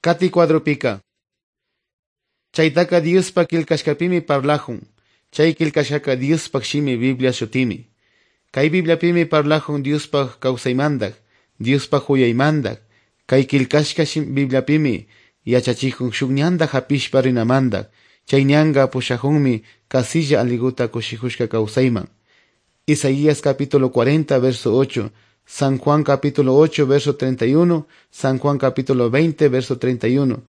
Kati cuadrupica. Chaytaka Diospa kilkashkapimi parlajun. Chay kilkashaka Diospa shimi Biblia shutimi. Kay Bibliapimi parlajun Diospa kawsaymandak, Diospa huyaymandak. Kay kilkashka Bibliapimi yachachikun shukñanda hapishpa rinamandak. Chay ñanga pushajunmi casilla aliguta kushijushka kawsayman. Isaías capítulo 40 verso 8, San Juan capítulo 8 verso 31, San Juan capítulo 20 verso 31.